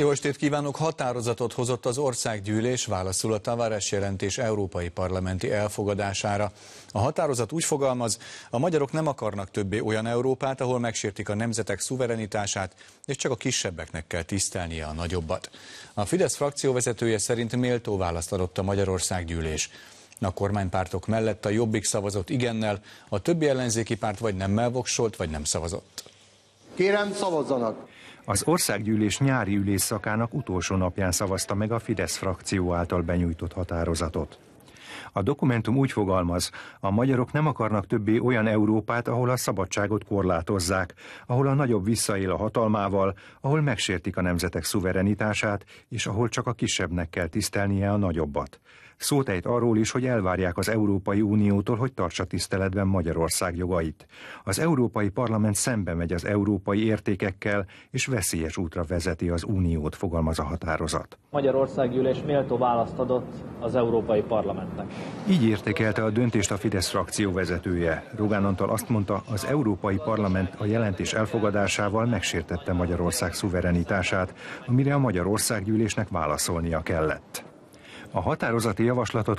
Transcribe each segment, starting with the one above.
Jó estét kívánok! Határozatot hozott az országgyűlés válaszul a Tavares jelentés európai parlamenti elfogadására. A határozat úgy fogalmaz, a magyarok nem akarnak többé olyan Európát, ahol megsértik a nemzetek szuverenitását, és csak a kisebbeknek kell tisztelnie a nagyobbat. A Fidesz frakcióvezetője szerint méltó választ adott a Magyarországgyűlés. A kormánypártok mellett a Jobbik szavazott igennel, a többi ellenzéki párt vagy nemmel voksolt, vagy nem szavazott. Kérem, szavazzanak! Az országgyűlés nyári ülésszakának utolsó napján szavazta meg a Fidesz frakció által benyújtott határozatot. A dokumentum úgy fogalmaz, a magyarok nem akarnak többé olyan Európát, ahol a szabadságot korlátozzák, ahol a nagyobb visszaél a hatalmával, ahol megsértik a nemzetek szuverenitását, és ahol csak a kisebbnek kell tisztelnie a nagyobbat. Szót ejt arról is, hogy elvárják az Európai Uniótól, hogy tartsa tiszteletben Magyarország jogait. Az Európai Parlament szembe megy az európai értékekkel, és veszélyes útra vezeti az Uniót, fogalmaz a határozat. Magyarországgyűlés méltó választ adott az Európai Parlamentnek. Így értékelte a döntést a Fidesz frakció vezetője. Rogán Antal azt mondta, az Európai Parlament a jelentés elfogadásával megsértette Magyarország szuverenitását, amire a Magyarországgyűlésnek válaszolnia kellett. A határozati javaslatot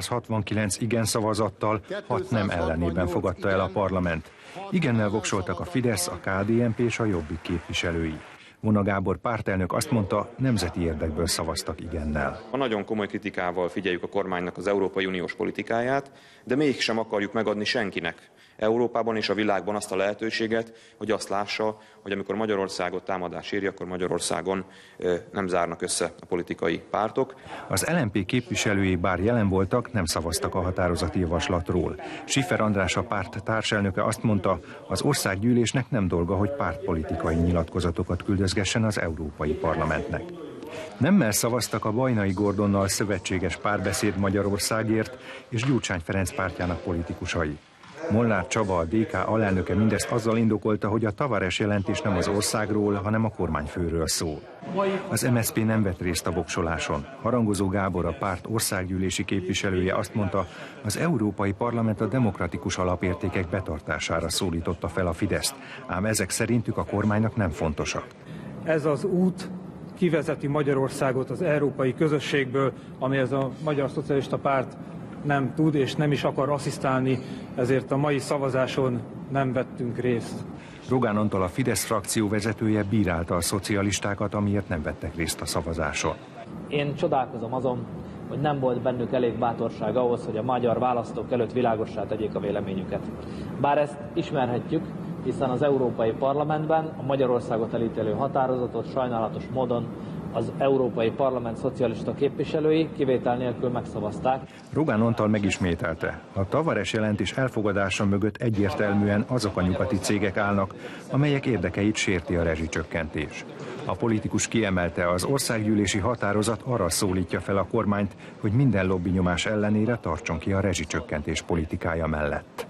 269 igen szavazattal, 6 nem ellenében fogadta el a parlament. Igennel voksoltak a Fidesz, a KDNP és a Jobbik képviselői. Vona Gábor pártelnök azt mondta, nemzeti érdekből szavaztak igennel. A nagyon komoly kritikával figyeljük a kormánynak az Európai Uniós politikáját, de mégsem akarjuk megadni senkinek Európában és a világban azt a lehetőséget, hogy azt lássa, hogy amikor Magyarországot támadás éri, akkor Magyarországon nem zárnak össze a politikai pártok. Az LMP képviselői bár jelen voltak, nem szavaztak a határozati javaslatról. Schiffer András, a párt társelnöke azt mondta, az országgyűlésnek nem dolga, hogy pártpolitikai nyilatkozatokat küldözgessen az Európai Parlamentnek. Nemmel szavaztak a Bajnai Gordonnal szövetséges Párbeszéd Magyarországért és Gyurcsány Ferenc pártjának politikusai. Molnár Csaba, a DK alelnöke mindezt azzal indokolta, hogy a Tavares jelentés nem az országról, hanem a kormányfőről szól. Az MSZP nem vett részt a voksoláson. Harangozó Gábor, a párt országgyűlési képviselője azt mondta, az Európai Parlament a demokratikus alapértékek betartására szólította fel a Fideszt, ám ezek szerintük a kormánynak nem fontosak. Ez az út kivezeti Magyarországot az európai közösségből, amihez a Magyar Szocialista Párt nem tud és nem is akar asszisztálni, ezért a mai szavazáson nem vettünk részt. Rogán Antal, a Fidesz frakció vezetője bírálta a szocialistákat, amiért nem vettek részt a szavazáson. Én csodálkozom azon, hogy nem volt bennük elég bátorság ahhoz, hogy a magyar választók előtt világossá tegyék a véleményüket. Bár ezt ismerhetjük, hiszen az Európai Parlamentben a Magyarországot elítélő határozatot sajnálatos módon az Európai Parlament szocialista képviselői kivétel nélkül megszavazták. Rogán Antal megismételte, a Tavares jelentés elfogadása mögött egyértelműen azok a nyugati cégek állnak, amelyek érdekeit sérti a rezsicsökkentés. A politikus kiemelte, az országgyűlési határozat arra szólítja fel a kormányt, hogy minden lobbynyomás ellenére tartson ki a rezsicsökkentés politikája mellett.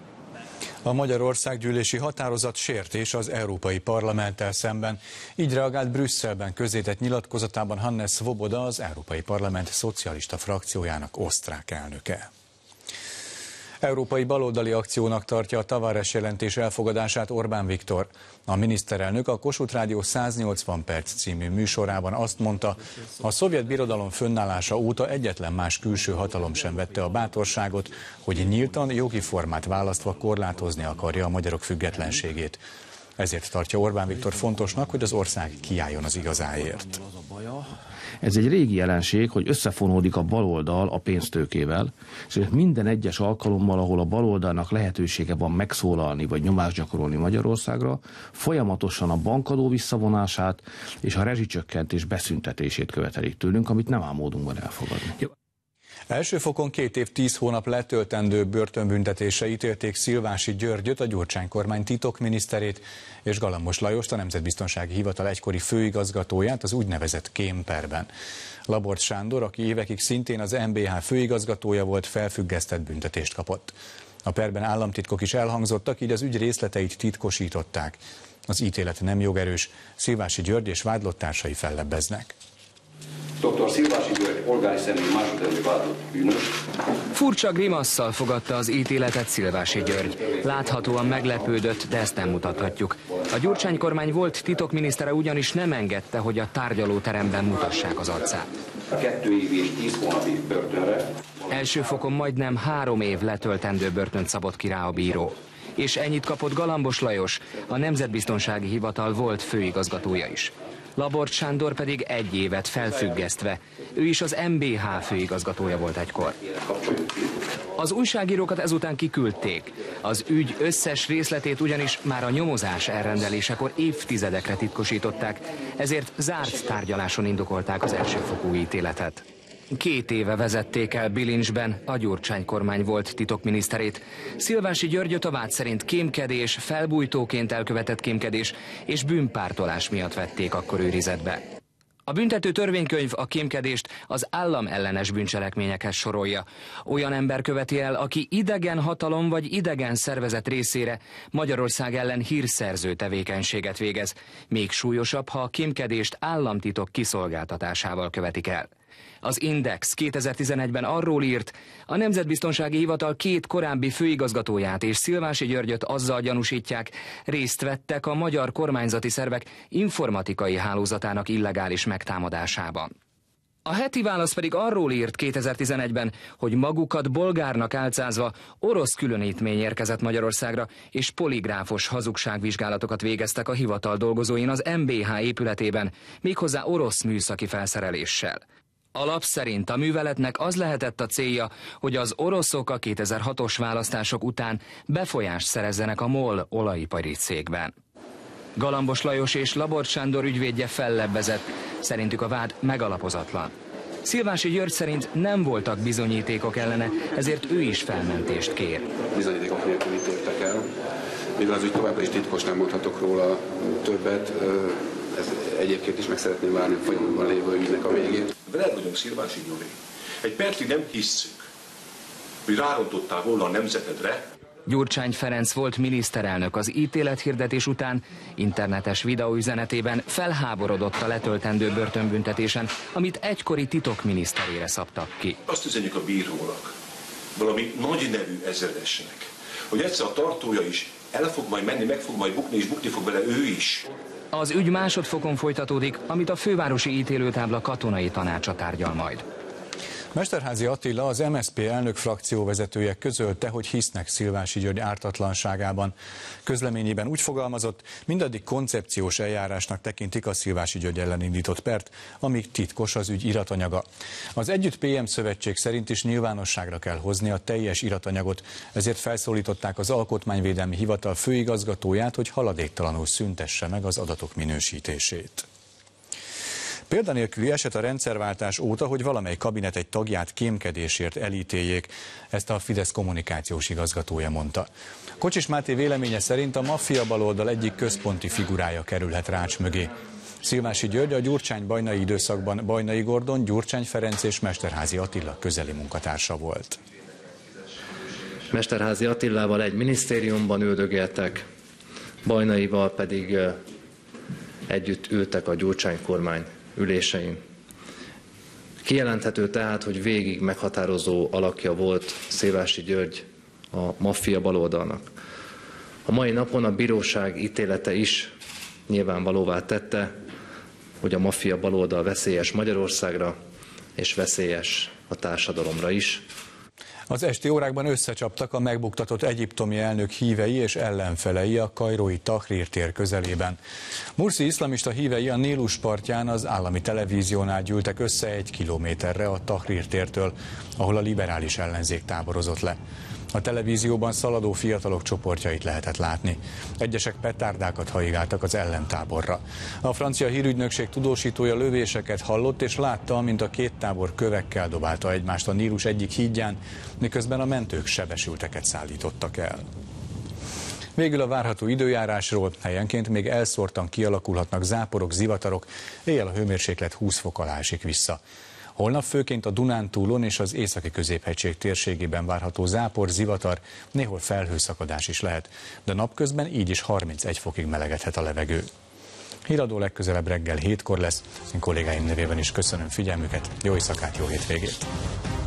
A Magyarországgyűlési határozat sértés az Európai Parlamenttel szemben. Így reagált Brüsszelben közzétett nyilatkozatában Hannes Swoboda, az Európai Parlament szocialista frakciójának osztrák elnöke. Európai baloldali akciónak tartja a Tavares jelentés elfogadását Orbán Viktor. A miniszterelnök a Kossuth Rádió 180 perc című műsorában azt mondta, a szovjet birodalom fönnállása óta egyetlen más külső hatalom sem vette a bátorságot, hogy nyíltan, jogi formát választva korlátozni akarja a magyarok függetlenségét. Ezért tartja Orbán Viktor fontosnak, hogy az ország kiálljon az igazáért. Ez egy régi jelenség, hogy összefonódik a baloldal a pénztőkével, és minden egyes alkalommal, ahol a baloldalnak lehetősége van megszólalni vagy nyomást gyakorolni Magyarországra, folyamatosan a bankadó visszavonását és a rezsicsökkentés beszüntetését követelik tőlünk, amit nem áll módunkban elfogadni. Első fokon 2 év 10 hónap letöltendő börtönbüntetésre ítélték Szilvási Györgyöt, a Gyurcsány kormány titokminiszterét, és Galambos Lajost, a Nemzetbiztonsági Hivatal egykori főigazgatóját az úgynevezett kémperben. Labort Sándor, aki évekig szintén az MBH főigazgatója volt, felfüggesztett büntetést kapott. A perben államtitkok is elhangzottak, így az ügy részleteit titkosították. Az ítélet nem jogerős, Szilvási György és vádlotttársai fellebbeznek. Dr. Szilvási György polgári személy másodrendű vádlott bűnös. Furcsa grimasszal fogadta az ítéletet Szilvási György. Láthatóan meglepődött, de ezt nem mutathatjuk. A Gyurcsány-kormány volt titokminisztere ugyanis nem engedte, hogy a tárgyalóteremben mutassák az arcát. A 2 év és 10 hónapi börtönre. Első fokon majdnem 3 év letöltendő börtönt szabott ki rá a bíró. És ennyit kapott Galambos Lajos, a Nemzetbiztonsági Hivatal volt főigazgatója is. Labort Sándor pedig 1 évet felfüggesztve. Ő is az MBH főigazgatója volt egykor. Az újságírókat ezután kiküldték. Az ügy összes részletét ugyanis már a nyomozás elrendelésekor évtizedekre titkosították, ezért zárt tárgyaláson indokolták az elsőfokú ítéletet. 2 éve vezették el bilincsben a Gyurcsány-kormány volt titokminiszterét. Szilvási Györgyöt a vád szerint kémkedés, felbujtóként elkövetett kémkedés és bűnpártolás miatt vették akkor őrizetbe. A büntető törvénykönyv a kémkedést az államellenes bűncselekményekhez sorolja. Olyan ember követi el, aki idegen hatalom vagy idegen szervezet részére Magyarország ellen hírszerző tevékenységet végez. Még súlyosabb, ha a kémkedést államtitok kiszolgáltatásával követik el. Az Index 2011-ben arról írt, a Nemzetbiztonsági Hivatal 2 korábbi főigazgatóját és Szilvási Györgyöt azzal gyanúsítják, részt vettek a magyar kormányzati szervek informatikai hálózatának illegális megtámadásában. A Heti Válasz pedig arról írt 2011-ben, hogy magukat bolgárnak álcázva orosz különítmény érkezett Magyarországra, és poligráfos hazugságvizsgálatokat végeztek a hivatal dolgozóin az MBH épületében, méghozzá orosz műszaki felszereléssel. A lap szerint a műveletnek az lehetett a célja, hogy az oroszok a 2006-os választások után befolyást szerezzenek a MOL olajipari cégben. Galambos Lajos és Labort Sándor ügyvédje fellebbezett, szerintük a vád megalapozatlan. Szilvási György szerint nem voltak bizonyítékok ellene, ezért ő is felmentést kér. Bizonyítékok nélkül ítéltek el. Mivel az ügy továbbra is titkos, nem mondhatok róla többet. Ez egyébként is meg szeretném várni a folyamatban lévő ügynek a végét. Veled vagyunk, Szilvási Gyuri. Egy percig nem hisszük, hogy rárontottál volna a nemzetedre. Gyurcsány Ferenc volt miniszterelnök az ítélethirdetés után internetes videóüzenetében felháborodott a letöltendő börtönbüntetésen, amit egykori titokminiszterére szabtak ki. Azt üzenjük a bírónak, valami nagy nevű ezredesnek, hogy egyszer a tartója is el fog majd menni, meg fog majd bukni, és bukni fog vele ő is. Az ügy másodfokon folytatódik, amit a fővárosi ítélőtábla katonai tanácsa tárgyal majd. Mesterházy Attila, az MSZP elnök frakcióvezetője közölte, hogy hisznek Szilvási György ártatlanságában. Közleményében úgy fogalmazott, mindaddig koncepciós eljárásnak tekintik a Szilvási György ellen indított pert, amíg titkos az ügy iratanyaga. Az Együtt PM szövetség szerint is nyilvánosságra kell hozni a teljes iratanyagot, ezért felszólították az Alkotmányvédelmi Hivatal főigazgatóját, hogy haladéktalanul szüntesse meg az adatok minősítését. Példanélküli eset a rendszerváltás óta, hogy valamely kabinet egy tagját kémkedésért elítéljék, ezt a Fidesz kommunikációs igazgatója mondta. Kocsis Máté véleménye szerint a maffia baloldal egyik központi figurája kerülhet rács mögé. Szilvási György a Gyurcsány-Bajnai időszakban Bajnai Gordon, Gyurcsány Ferenc és Mesterházy Attila közeli munkatársa volt. Mesterházy Attilával egy minisztériumban üldögéltek, Bajnaival pedig együtt ültek a Gyurcsány-kormány ülésein. Kijelenthető tehát, hogy végig meghatározó alakja volt Szilvási György a maffia baloldalnak. A mai napon a bíróság ítélete is nyilvánvalóvá tette, hogy a maffia baloldal veszélyes Magyarországra és veszélyes a társadalomra is. Az esti órákban összecsaptak a megbuktatott egyiptomi elnök hívei és ellenfelei a kairói Tahrir tér közelében. Mursi iszlamista hívei a Nílus partján az állami televíziónál gyűltek össze 1 kilométerre a Tahrir tértől, ahol a liberális ellenzék táborozott le. A televízióban szaladó fiatalok csoportjait lehetett látni. Egyesek petárdákat hajigáltak az ellentáborra. A francia hírügynökség tudósítója lövéseket hallott és látta, mint a két tábor kövekkel dobálta egymást a Nílus egyik hídján, miközben a mentők sebesülteket szállítottak el. Végül a várható időjárásról: helyenként még elszórtan kialakulhatnak záporok, zivatarok, éjjel a hőmérséklet 20 fok alá esik vissza. Holnap főként a Dunántúlon és az északi középhegység térségében várható zápor, zivatar, néhol felhőszakadás is lehet, de napközben így is 31 fokig melegedhet a levegő. Híradó legközelebb reggel 7-kor lesz. Én kollégáim nevében is köszönöm figyelmüket, jó éjszakát, jó hétvégét!